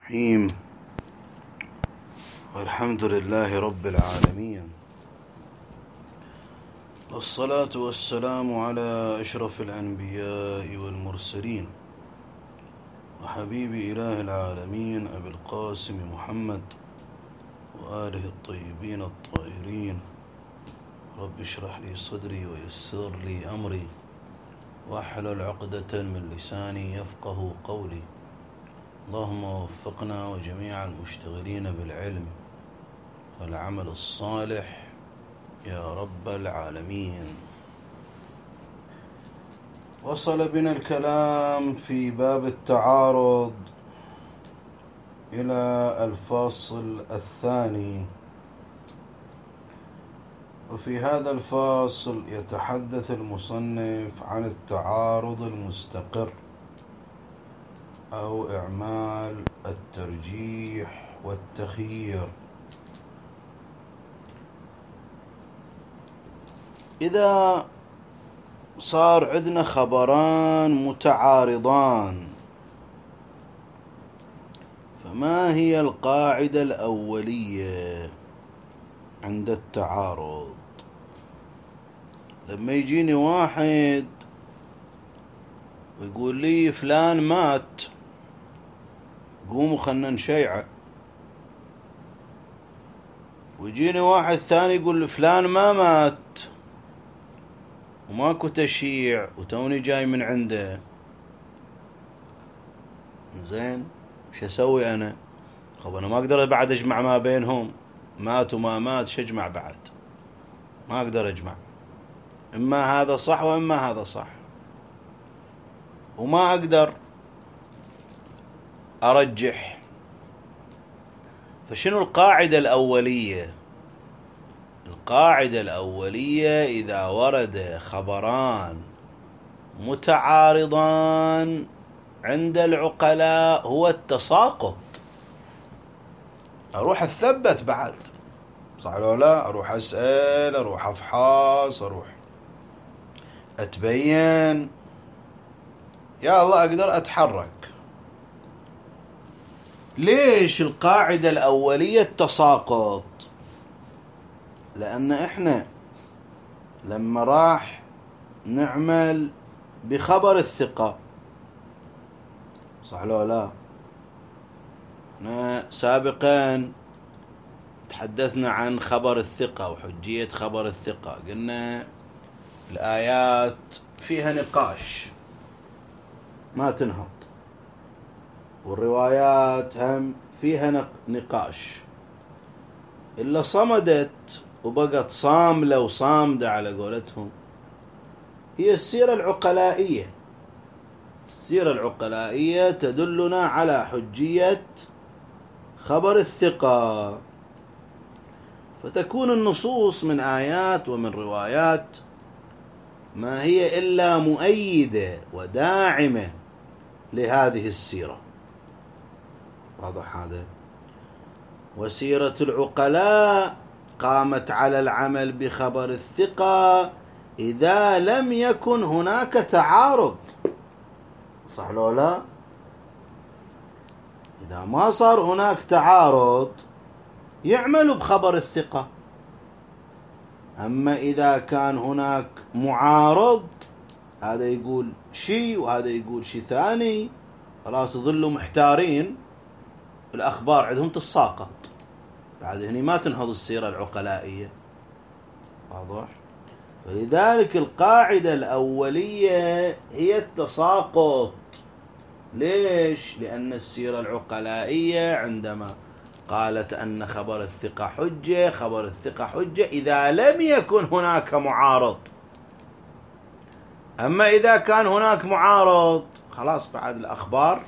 الرحيم. والحمد لله رب العالمين، والصلاة والسلام على أشرف الأنبياء والمرسلين وحبيب إله العالمين أبي القاسم محمد وآله الطيبين الطاهرين. رب اشرح لي صدري ويسر لي أمري واحلل عقدة من لساني يفقه قولي. اللهم وفقنا وجميع المشتغلين بالعلم والعمل الصالح يا رب العالمين. وصل بنا الكلام في باب التعارض إلى الفصل الثاني، وفي هذا الفصل يتحدث المصنف عن التعارض المستقر أو إعمال الترجيح والتخيير. إذا صار عندنا خبران متعارضان، فما هي القاعدة الأولية عند التعارض؟ لما يجيني واحد ويقول لي فلان مات، قوموا خلنا نشيعه، ويجيني واحد ثاني يقول لي فلان ما مات وماكو تشييع وتوني جاي من عنده. زين، وش اسوي انا؟ انا ما اقدر بعد اجمع ما بينهم، مات وما مات، شو اجمع بعد؟ ما اقدر اجمع، اما هذا صح واما هذا صح، وما اقدر ارجح. فشنو القاعدة الأولية؟ القاعدة الأولية إذا ورد خبران متعارضان عند العقلاء هو التساقط. أروح أثبت بعد، صح ولا لا؟ أروح أسأل، أروح أفحص، أروح أتبين، يا الله أقدر أتحرك. ليش القاعدة الأولية التساقط؟ لأن إحنا لما راح نعمل بخبر الثقة، صح لو لا؟ احنا سابقا تحدثنا عن خبر الثقة وحجية خبر الثقة، قلنا الآيات فيها نقاش ما تنهض، والروايات هم فيها نقاش، إلا صمدت وبقت صاملة وصامدة على قولتهم هي السيرة العقلائية. السيرة العقلائية تدلنا على حجية خبر الثقة، فتكون النصوص من آيات ومن روايات ما هي إلا مؤيدة وداعمة لهذه السيرة. واضح هذا؟ وسيرة العقلاء قامت على العمل بخبر الثقة إذا لم يكن هناك تعارض، صح لو لا؟ إذا ما صار هناك تعارض يعملوا بخبر الثقة. أما إذا كان هناك معارض، هذا يقول شيء وهذا يقول شيء ثاني، خلاص يظلوا محتارين، الأخبار عندهم تساقط، بعد هني ما تنهض السيرة العقلائية. واضح؟ فلذلك القاعدة الأولية هي التساقط. ليش؟ لأن السيرة العقلائية عندما قالت أن خبر الثقة حجة، خبر الثقة حجة إذا لم يكن هناك معارض. أما إذا كان هناك معارض خلاص بعد الأخبار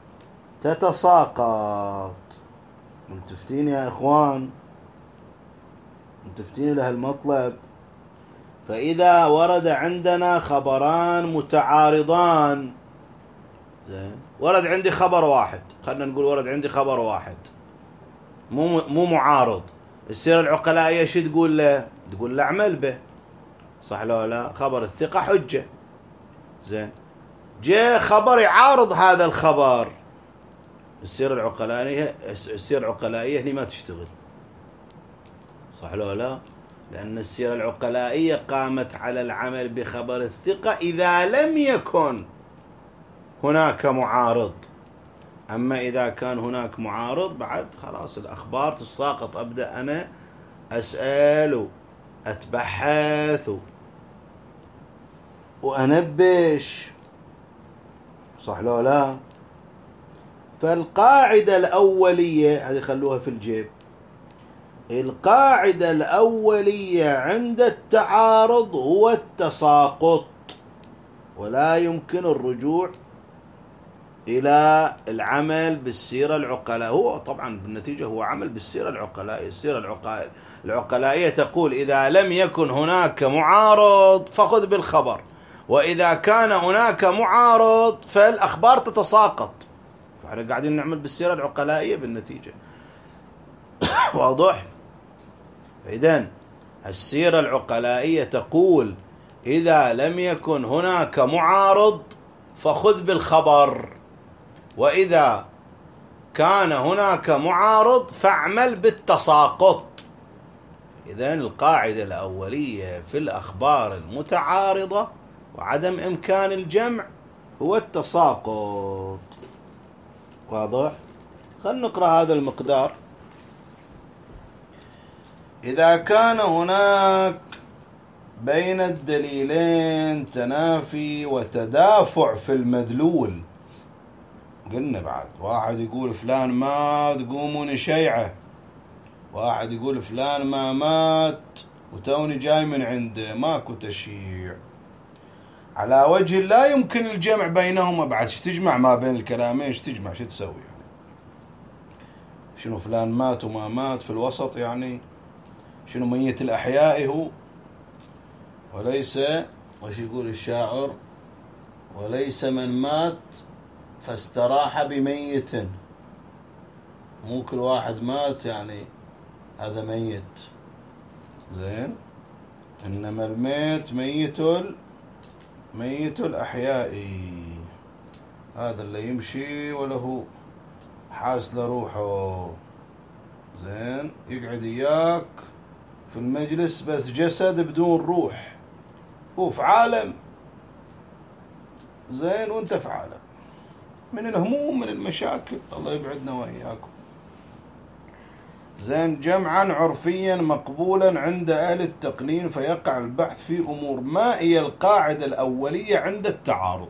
تتساقط. ملتفتين يا إخوان؟ ملتفتين لهالمطلب؟ فإذا ورد عندنا خبران متعارضان، زين، ورد عندي خبر واحد، خلنا نقول ورد عندي خبر واحد مو معارض، السيرة العقلائية شو تقول له؟ تقول له اعمل به، صح لو لا؟ خبر الثقة حجة. زين، جاء خبر يعارض هذا الخبر، السيرة العقلائية هني ما تشتغل، صح لو لا؟ لأن السيرة العقلائية قامت على العمل بخبر الثقة إذا لم يكن هناك معارض. أما إذا كان هناك معارض بعد خلاص الأخبار تساقط، أبدأ أنا أسأل أتبحث وأنبش، صح لو لا؟ فالقاعدة الأولية هذه خلوها في الجيب، القاعدة الأولية عند التعارض هو التساقط، ولا يمكن الرجوع إلى العمل بالسيرة العقلائية. هو طبعا بالنتيجة هو عمل بالسيرة العقلائية. السيرة العقلائية تقول إذا لم يكن هناك معارض فخذ بالخبر، وإذا كان هناك معارض فالأخبار تتساقط. فاحنا قاعدين نعمل بالسيرة العقلائية بالنتيجة. واضح؟ إذن السيرة العقلائية تقول إذا لم يكن هناك معارض فخذ بالخبر، وإذا كان هناك معارض فاعمل بالتساقط. إذن القاعدة الأولية في الأخبار المتعارضة وعدم إمكان الجمع هو التساقط. واضح؟ خلينا نقرأ هذا المقدار. إذا كان هناك بين الدليلين تنافي وتدافع في المدلول، قلنا بعد واحد يقول فلان مات قوموا نشيعه، واحد يقول فلان ما مات وتوني جاي من عنده، ماكو تشييع على وجه لا يمكن الجمع بينهما. بعد شو تجمع ما بين الكلامين؟ شو تجمع؟ شو تسوي يعني؟ شنو فلان مات وما مات في الوسط يعني؟ شنو ميت الأحياء هو؟ وليس، وش يقول الشاعر؟ وليس من مات فاستراح بميت، مو كل واحد مات يعني هذا ميت، زين؟ إنما الميت ميت الأحياء، هذا اللي يمشي وله حاس لروحه، زين؟ يقعد إياك في المجلس بس جسد بدون روح، هو في عالم، زين؟ وانت في عالم من الهموم من المشاكل، الله يبعدنا وإياكم، زين؟ جمعا عرفيا مقبولا عند أهل التقنين، فيقع البحث في أمور. ما هي القاعدة الأولية عند التعارض؟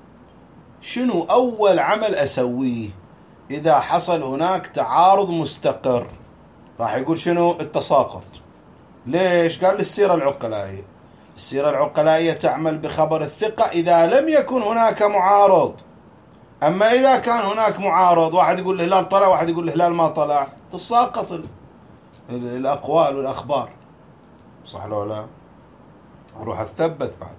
شنو أول عمل أسويه إذا حصل هناك تعارض مستقر؟ راح يقول شنو؟ التساقط. ليش؟ قال السيرة العقلائية. السيرة العقلائية تعمل بخبر الثقة إذا لم يكن هناك معارض. أما إذا كان هناك معارض، واحد يقول الهلال طلع واحد يقول الهلال ما طلع، تساقط الأقوال والأخبار، صح لو لا؟ روح أثبت بعد.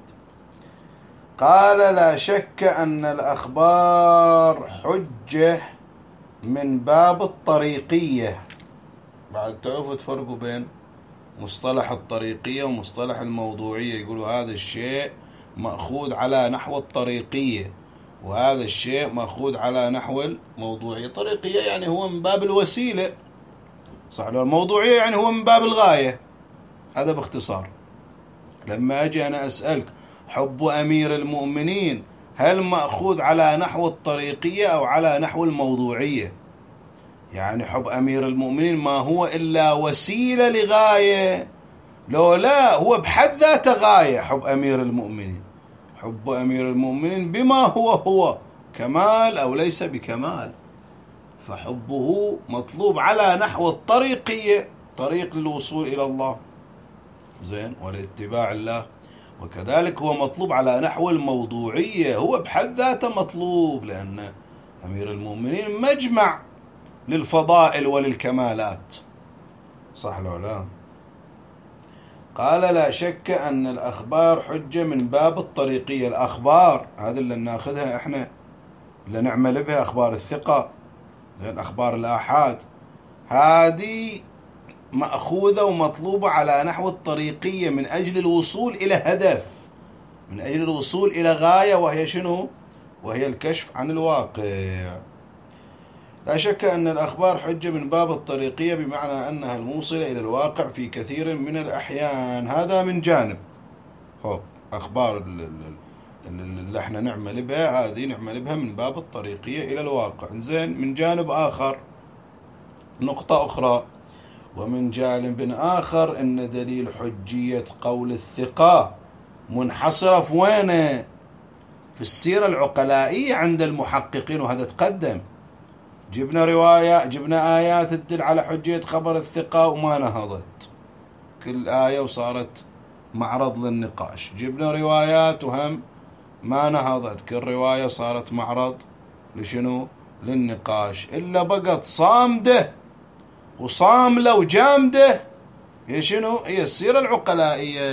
قال لا شك أن الأخبار حجة من باب الطريقية. بعد تعرفوا تفرقوا بين مصطلح الطريقية ومصطلح الموضوعية. يقولوا هذا الشيء مأخوذ على نحو الطريقية وهذا الشيء مأخوذ على نحو الموضوعية. طريقية يعني هو من باب الوسيلة، صح لو؟ الموضوعية يعني هو من باب الغاية. هذا باختصار. لما أجي أنا أسألك حب أمير المؤمنين هل مأخوذ على نحو الطريقية أو على نحو الموضوعية؟ يعني حب أمير المؤمنين ما هو إلا وسيلة لغاية، لو لا هو بحد ذاته غاية. حب أمير المؤمنين، حب أمير المؤمنين بما هو كمال أو ليس بكمال، فحبه مطلوب على نحو الطريقية، طريق للوصول إلى الله، زين؟ ولاتباع الله. وكذلك هو مطلوب على نحو الموضوعية، هو بحد ذاته مطلوب، لأن أمير المؤمنين مجمع للفضائل وللكمالات، صح لو لا؟ قال لا شك أن الأخبار حجة من باب الطريقية. الأخبار هذا اللي ناخذها إحنا اللي نعمل بها، أخبار الثقة، أخبار الآحاد، هذه مأخوذة ومطلوبة على نحو الطريقية من أجل الوصول إلى هدف، من أجل الوصول إلى غاية، وهي شنو؟ وهي الكشف عن الواقع. لا شك أن الأخبار حجة من باب الطريقية، بمعنى أنها الموصلة إلى الواقع في كثير من الأحيان. هذا من جانب. أخبار اللي احنا نعمل بها، هذه نعمل بها من باب الطريقية إلى الواقع. زين، من جانب آخر، نقطة أخرى، ومن جانب آخر أن دليل حجية قول الثقة منحصرة في وينه؟ في السيرة العقلائية عند المحققين، وهذا تقدم. جبنا رواية، جبنا آيات تدل على حجية خبر الثقة وما نهضت كل آية وصارت معرض للنقاش. جبنا روايات وهم ما نهضت كل رواية صارت معرض لشنو؟ للنقاش. إلا بقت صامدة وصاملة وجامدة هي شنو؟ هي السيرة العقلائية.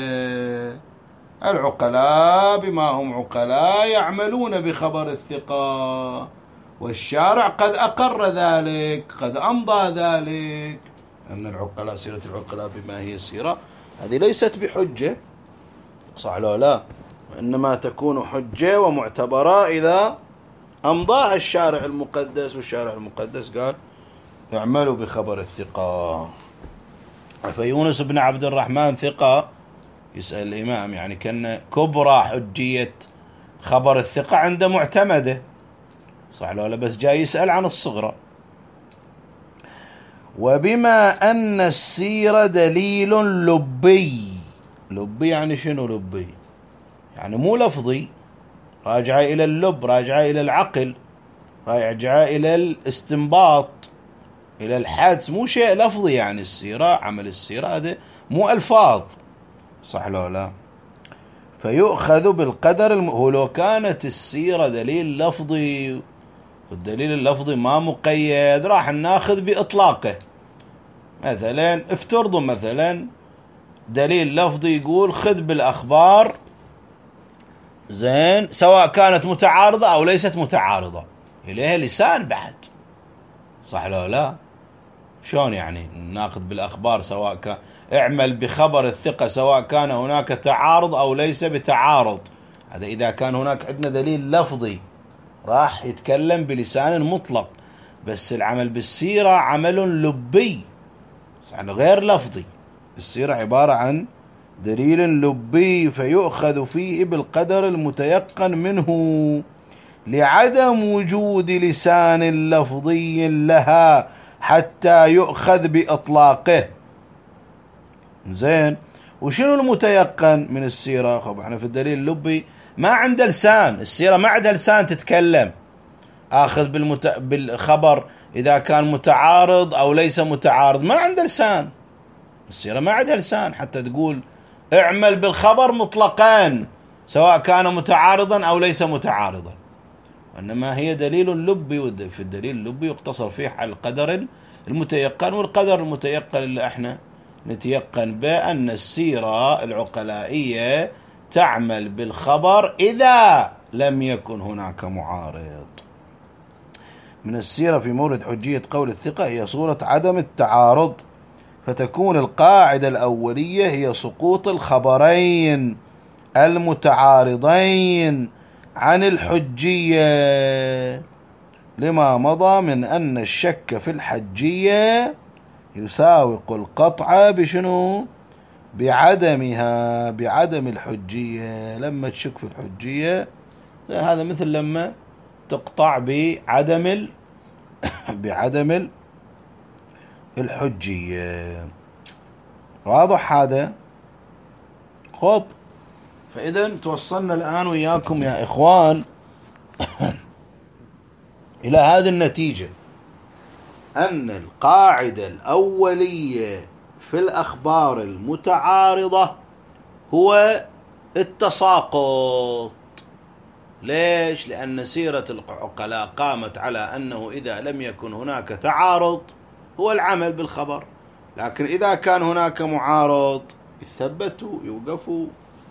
العقلاء بما هم عقلاء يعملون بخبر الثقة، والشارع قد أقر ذلك، قد أمضى ذلك، أن العقلاء سيرة العقلاء بما هي سيرة، هذه ليست بحجة، صح لو لا؟ وإنما تكون حجة ومعتبرة إذا أمضاها الشارع المقدس، والشارع المقدس قال اعملوا بخبر الثقة. فيونس بن عبد الرحمن ثقة، يسأل الإمام يعني كان كبرى حجية خبر الثقة عند معتمده، صح لو لا؟ بس جاي يسأل عن الصغرى. وبما أن السيرة دليل لبي. لبي يعني شنو لبي؟ يعني مو لفظي، راجعة إلى اللب، راجعة إلى العقل، راجعة إلى الاستنباط، إلى الحدس، مو شيء لفظي. يعني السيرة، عمل السيرة هذا مو ألفاظ، صح لو لا؟ فيؤخذ بالقدر هو لو كانت السيرة دليل لفظي، والدليل اللفظي ما مقيد، راح ناخذ بإطلاقه. مثلا افترضوا مثلا دليل لفظي يقول خذ بالأخبار، زين، سواء كانت متعارضة أو ليست متعارضة، إليها لسان بعد، صح لو لا؟ شلون يعني ناخذ بالأخبار سواء كان اعمل بخبر الثقة سواء كان هناك تعارض أو ليس بتعارض؟ هذا إذا كان هناك عندنا دليل لفظي راح يتكلم بلسان مطلق. بس العمل بالسيرة عمل لبي، يعني غير لفظي. السيرة عبارة عن دليل لبي، فيؤخذ فيه بالقدر المتيقن منه لعدم وجود لسان لفظي لها حتى يؤخذ بإطلاقه. زين، وشنو المتيقن من السيرة؟ خب احنا في الدليل اللبي ما عنده لسان، السيرة ما عندها لسان تتكلم. آخذ بالخبر إذا كان متعارض أو ليس متعارض، ما عنده لسان. السيرة ما عندها لسان حتى تقول اعمل بالخبر مطلقا سواء كان متعارضا أو ليس متعارضا. وإنما هي دليل لبي، في الدليل اللبي يقتصر فيه على القدر المتيقن. والقدر المتيقن اللي احنا نتيقن به أن السيرة العقلائية تعمل بالخبر إذا لم يكن هناك معارض. من السيرة في مورد حجية قول الثقة هي صورة عدم التعارض، فتكون القاعدة الأولية هي سقوط الخبرين المتعارضين عن الحجية، لما مضى من أن الشك في الحجية يساوق القطع بشنو؟ بعدمها، بعدم الحجية. لما تشك في الحجية هذا مثل لما تقطع بعدم الحجية. واضح هذا؟ خب، فإذا توصلنا الآن وياكم يا إخوان إلى هذه النتيجة، أن القاعدة الأولية في الأخبار المتعارضة هو التساقط. ليش؟ لأن سيرة العقلاء قامت على أنه إذا لم يكن هناك تعارض هو العمل بالخبر، لكن إذا كان هناك معارض يثبتوا، يوقفوا،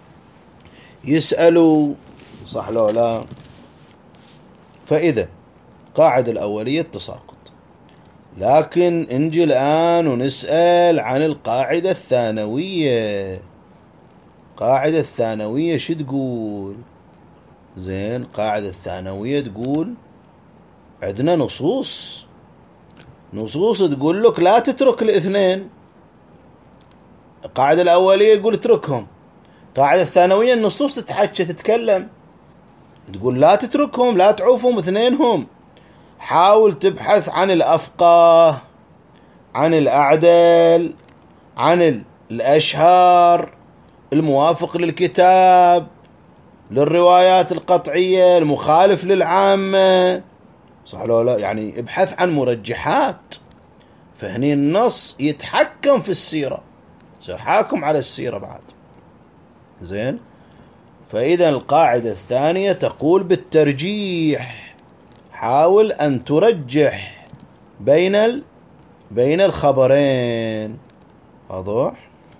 يسألوا، صح لو لا؟ فإذا قاعدة الأولية التساقط. لكن نجي الآن ونسأل عن القاعدة الثانوية. قاعدة الثانوية شو تقول؟ زين، قاعدة الثانوية تقول عندنا نصوص نصوص تقول لك لا تترك الاثنين. القاعدة الأولية يقول اتركهم، القاعدة الثانوية النصوص تتحكى تتكلم تقول لا تتركهم، لا تعوفهم اثنينهم. حاول تبحث عن الأفقه، عن الأعدل، عن الأشهر، الموافق للكتاب، للروايات القطعية، المخالف للعامة، صح لو لا؟ يعني ابحث عن مرجحات. فهني النص يتحكم في السيرة، يصير حاكم على السيرة بعد. زين. فإذا القاعدة الثانية تقول بالترجيح، حاول أن ترجح بين الخبرين. واضح؟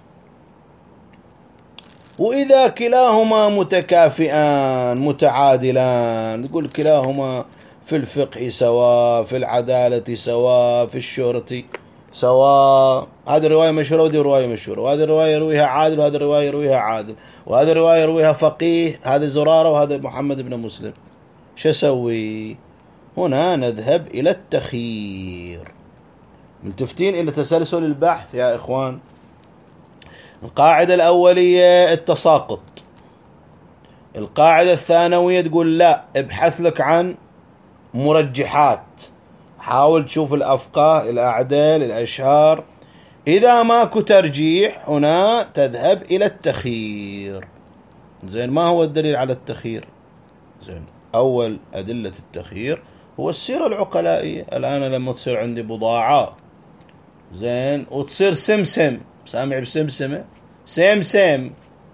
وإذا كلاهما متكافئان متعادلان، تقول كلاهما في الفقه سواء، في العدالة سواء، في الشهرة سواء، هذه الرواية مشهورة وهذه الرواية مشهورة، وهذه الرواية يرويها عادل وهذه الرواية يرويها عادل، وهذه الرواية يرويها فقيه، هذا زرارة وهذا محمد بن مسلم، شو أسوي؟ هنا نذهب إلى التخيير. ملتفتين إلى تسلسل البحث يا إخوان. القاعدة الأولية التساقط، القاعدة الثانوية تقول لا، ابحث لك عن مرجحات، حاول تشوف الأفقه، الأعدال، الأشهار. إذا ماكو ترجيح هنا تذهب إلى التخيير. زين. ما هو الدليل على التخيير؟ زين. أول أدلة التخيير هو السيرة العقلائية. الآن لما تصير عندي بضاعة زين وتصير سمسم، سامع بسمسمة، سمسم،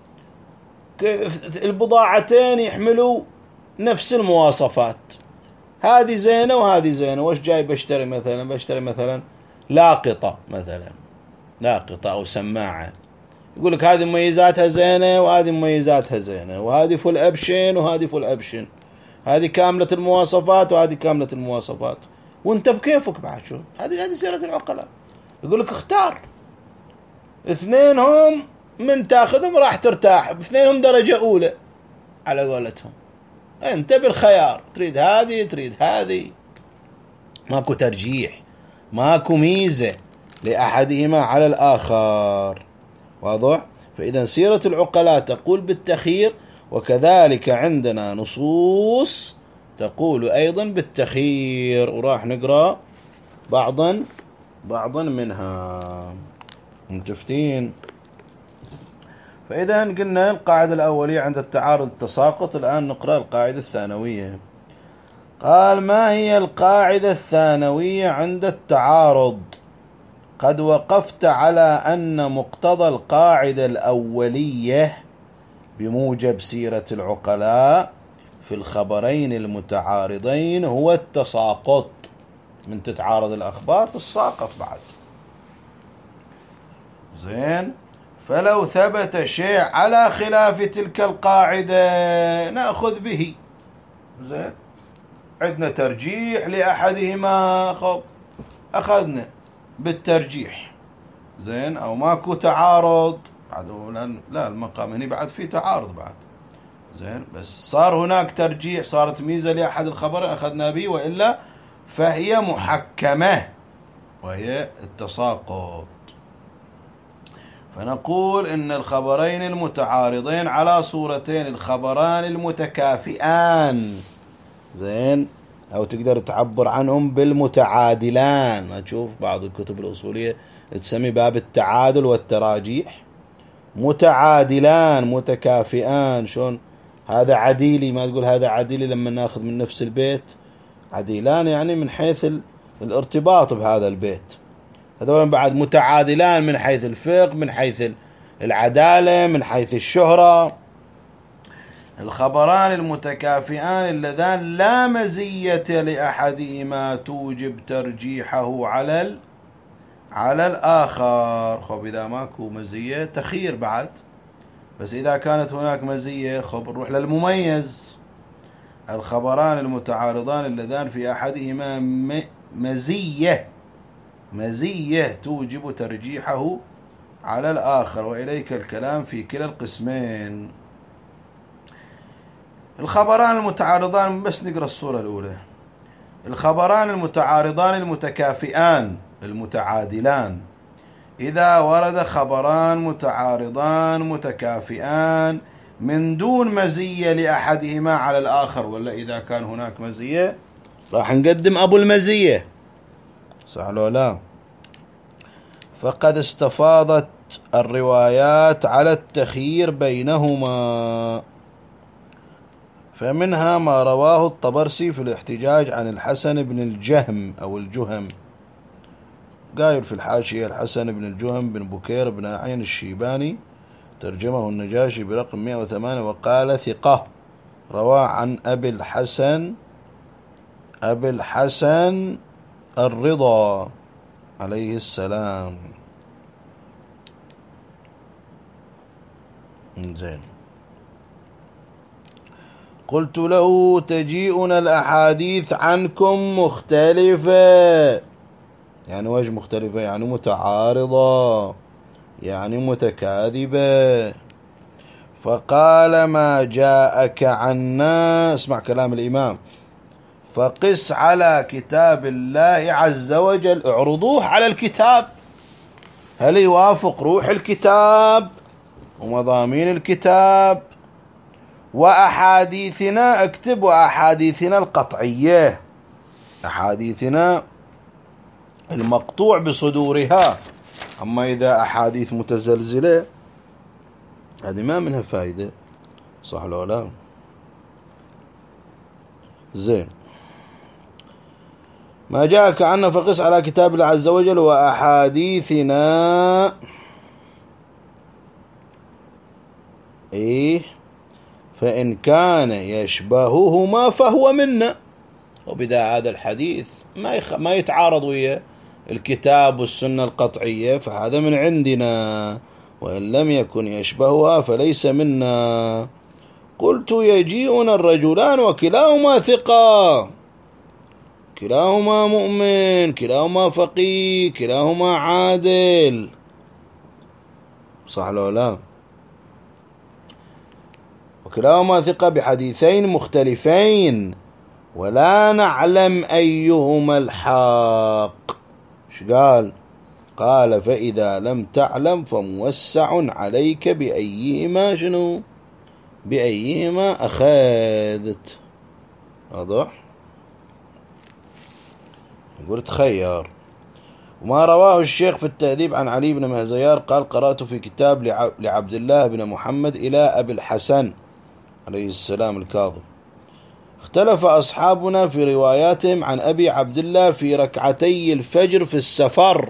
البضاعتين يحملوا نفس المواصفات، هذه زينة وهذه زينة، وش جاي بشتري مثلا؟ بشتري مثلا لاقطة، مثلا لاقطة أو سماعة، يقول لك هذه مميزاتها زينة وهذه مميزاتها زينة، وهذه فل أبشن وهذه فل أبشن، هذه كاملة المواصفات وهذه كاملة المواصفات، وانت بكيفك بعد. شو هذه سيرة العقلاء. يقول لك اختار، اثنينهم من تاخذهم راح ترتاح، اثنينهم درجة أولى على قولتهم، انت بالخيار، تريد هذه تريد هذه، ماكو ترجيح، ماكو ميزة لأحدهما على الآخر. واضح؟ فإذا سيرة العقلاء تقول بالتخيير، وكذلك عندنا نصوص تقول أيضا بالتخيير، وراح نقرأ بعضا منها. متفتين؟ فإذا قلنا القاعدة الأولية عند التعارض التساقط، الآن نقرأ القاعدة الثانوية. قال: ما هي القاعدة الثانوية عند التعارض؟ قد وقفت على أن مقتضى القاعدة الأولية بموجب سيرة العقلاء في الخبرين المتعارضين هو التساقط. من تتعارض الأخبار تساقط بعد. زين. فلو ثبت شيء على خلاف تلك القاعدة نأخذ به. زين. عندنا ترجيح لأحدهما، خب أخذنا بالترجيح. زين. أو ماكو تعارض بعد، لا المقام هنا بعد في تعارض بعد. زين. بس صار هناك ترجيح، صارت ميزة لأحد الخبر أخذنا به، وإلا فهي محكمة وهي التساقط. فنقول إن الخبرين المتعارضين على صورتين، الخبران المتكافئان. زين. أو تقدر تعبر عنهم بالمتعادلان. ما تشوف بعض الكتب الأصولية تسمي باب التعادل والتراجيح، متعادلان متكافئان. شون هذا عديلي، ما تقول هذا عديلي لما ناخذ من نفس البيت، عديلان يعني من حيث الارتباط بهذا البيت. هذول بعد متعادلان من حيث الفقه، من حيث العدالة، من حيث الشهرة. الخبران المتكافئان اللذان لا مزية لأحدهما توجب ترجيحه على الآخر. خب إذا ماكو مزية تخير بعد، بس إذا كانت هناك مزية خب نروح للمميز. الخبران المتعارضان اللذان في أحدهما مزية توجب ترجيحه على الآخر، وإليك الكلام في كلا القسمين. الخبران المتعارضان، بس نقرأ الصورة الأولى. الخبران المتعارضان المتكافئان المتعادلان، إذا ورد خبران متعارضان متكافئان من دون مزية لأحدهما على الآخر، ولا إذا كان هناك مزية راح نقدم أبو المزية، صح لو لا؟ فقد استفاضت الروايات على التخيير بينهما، فمنها ما رواه الطبرسي في الاحتجاج عن الحسن بن الجهم أو الجهم، قايل في الحاشية الحسن بن الجهم بن بكير بن أعين الشيباني، ترجمه النجاشي برقم 108 وقال ثقة، روى عن أبي الحسن الرضا عليه السلام. زين. قلت له تجيئنا الأحاديث عنكم مختلفة، يعني وجه مختلفة، يعني متعارضة، يعني متكاذبة. فقال ما جاءك عنا، اسمع كلام الإمام، فقس على كتاب الله عز وجل، اعرضوه على الكتاب، هل يوافق روح الكتاب ومضامين الكتاب، وأحاديثنا، اكتب وأحاديثنا القطعية، أحاديثنا المقطوع بصدورها. أما إذا أحاديث متزلزلة هذه ما منها فائدة، صح ولا لا؟ زين. ما جاءك عنا فقس على كتاب الله عز وجل وأحاديثنا فإن كان يشبههما فهو منا. وبدا هذا الحديث ما يتعارض ويا الكتاب والسنة القطعية فهذا من عندنا، وإن لم يكن يشبهها فليس منا. قلت يجيئنا الرجلان وكلاهما ثقة، كلاهما مؤمن، كلاهما فقيه، كلاهما عادل، صح لو لا؟ وكلاهما ثقة بحديثين مختلفين ولا نعلم أيهما الحق. ايش قال؟ قال فإذا لم تعلم فموسع عليك بأيهما شنو؟ بأيهما أخذت. واضح؟ يقول تخير. وما رواه الشيخ في التهذيب عن علي بن مهزيار قال قرأت في كتاب لعبد الله بن محمد إلى أبي الحسن عليه السلام الكاظم، اختلف أصحابنا في رواياتهم عن أبي عبد الله في ركعتي الفجر في السفر،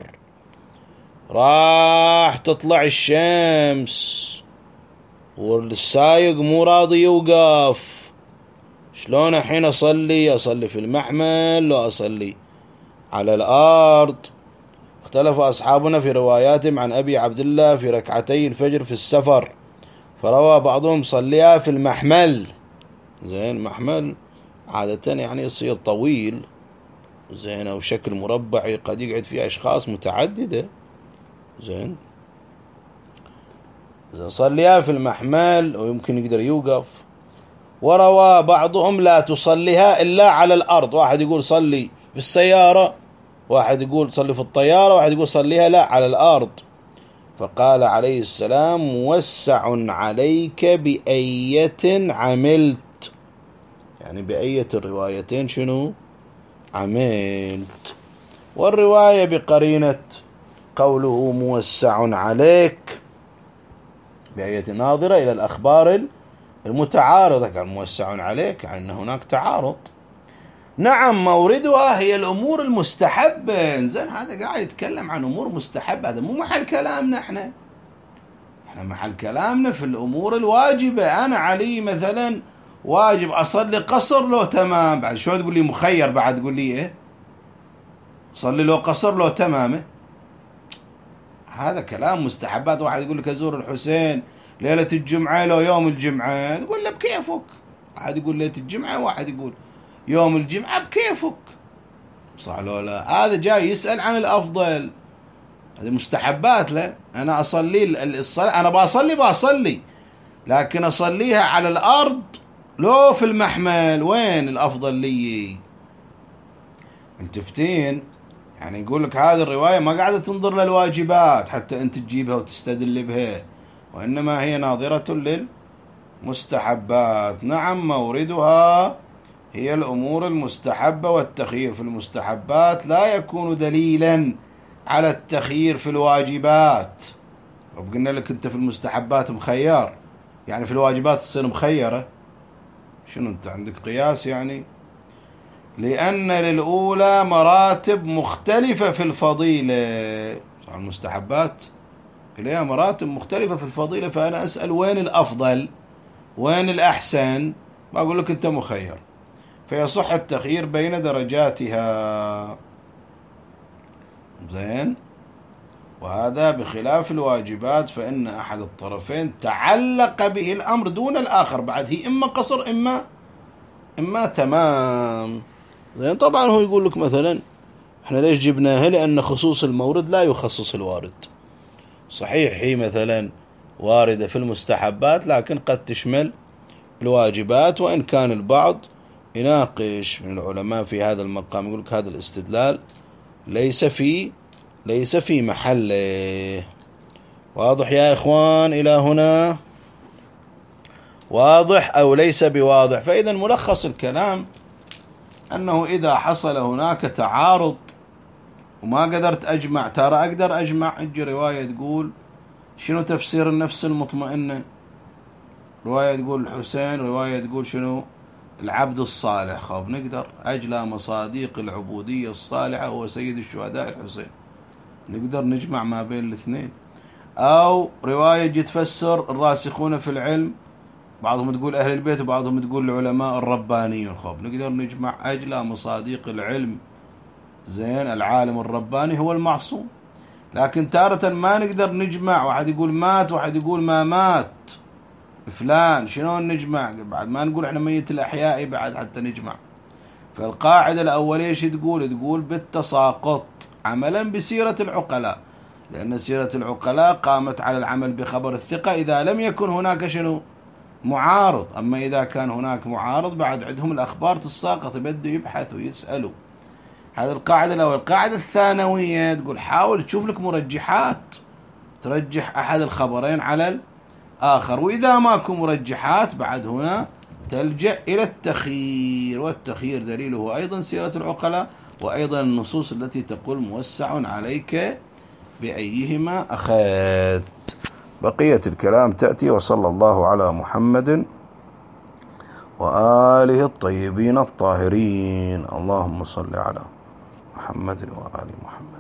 راح تطلع الشمس والسايق مو راضي يوقف، شلون الحين أصلي في المحمل لو أصلي على الأرض؟ اختلف أصحابنا في رواياتهم عن أبي عبد الله في ركعتي الفجر في السفر، فروى بعضهم صليها في المحمل. زين، محمل عادة يعني يصير طويل، زين، أو شكل مربع قد يقعد فيه أشخاص متعددة. زين صليها في المحمل ويمكن يقدر يوقف. وروى بعضهم لا تصليها إلا على الأرض، واحد يقول صلي في السيارة، واحد يقول صلي في الطيارة، واحد يقول صليها لا على الأرض. فقال عليه السلام موسع عليك بأية عملت، يعني بأية الروايتين شنو عملت. والرواية بقرينة قوله موسع عليك بأية ناظرة إلى الأخبار المتعارضة، كان موسع عليك يعني أن هناك تعارض. نعم موردها هي الأمور المستحبة. زين، هذا قاعد يتكلم عن أمور مستحبة، هذا مو محل كلامنا. احنا محل كلامنا في الأمور الواجبة. أنا علي مثلا واجب أصلي قصر لو تمام، بعد شو تقول لي مخير؟ بعد تقول لي إيه صلي لو قصر لو تمامه؟ هذا كلام مستحبات. واحد يقول لك أزور الحسين ليلة الجمعة لو يوم الجمعة، تقول له بكيفك. واحد يقول ليلة الجمعة، واحد يقول يوم الجمعة، بكيفك، صح لو لا؟ هذا جاي يسأل عن الأفضل، هذه مستحبات له. أنا أصلي الصلاة، أنا بصلي لكن أصليها على الأرض لو في المحمل، وين الأفضل لي؟ ملتفتين. يعني يقول لك هذه الرواية ما قاعدة تنظر للواجبات حتى أنت تجيبها وتستدل بها، وإنما هي ناظرة للمستحبات. نعم موردها هي الأمور المستحبة، والتخيير في المستحبات لا يكون دليلا على التخيير في الواجبات. وقلنا لك أنت في المستحبات مخير، يعني في الواجبات تصير مخيرة. شنو أنت عندك قياس يعني؟ لأن للأولى مراتب مختلفة في الفضيلة. المستحبات إليها مراتب مختلفة في الفضيلة، فأنا أسأل وين الأفضل وين الأحسن، بقول لك أنت مخير، فيصح التخيير بين درجاتها. زين. وهذا بخلاف الواجبات، فإن أحد الطرفين تعلق به الأمر دون الآخر، بعد هي إما قصر إما تمام. زين. طبعا هو يقول لك مثلا احنا ليش جبناها؟ لأن خصوص المورد لا يخصص الوارد. صحيح هي مثلا واردة في المستحبات، لكن قد تشمل الواجبات، وإن كان البعض يناقش من العلماء في هذا المقام، يقول لك هذا الاستدلال ليس في محله. واضح يا إخوان إلى هنا؟ واضح أو ليس بواضح؟ فإذا ملخص الكلام أنه إذا حصل هناك تعارض وما قدرت أجمع، ترى أقدر أجمع. أجي رواية تقول شنو تفسير النفس المطمئنة، رواية تقول الحسين، رواية تقول شنو العبد الصالح. خب نقدر أجلى مصاديق العبودية الصالحة هو سيد الشهداء الحسين، نقدر نجمع ما بين الاثنين. أو رواية جي تفسر الراسخون في العلم، بعضهم تقول أهل البيت وبعضهم تقول العلماء الربانيون. خب نقدر نجمع أجلى مصاديق العلم. زين. العالم الرباني هو المعصوم. لكن تارة ما نقدر نجمع، واحد يقول مات واحد يقول ما مات فلان، شلون نجمع؟ بعد ما نقول احنا ميت الأحياء بعد حتى نجمع. فالقاعدة الأولية ايش تقول بالتساقط عملا بسيرة العقلاء، لأن سيرة العقلاء قامت على العمل بخبر الثقة إذا لم يكن هناك شنو معارض. أما إذا كان هناك معارض بعد عندهم الأخبار تساقط، يبدوا يبحثوا ويسألوا. هذه القاعدة الأولى. القاعدة الثانوية تقول حاول تشوف لك مرجحات ترجح أحد الخبرين على الآخر، وإذا ماكو مرجحات بعد هنا تلجأ إلى التخيير. والتخيير دليله أيضا سيرة العقلاء، وأيضا النصوص التي تقول موسع عليك بأيهما أخذت. بقية الكلام تأتي. وصلى الله على محمد وآله الطيبين الطاهرين. اللهم صل على محمد وآل محمد.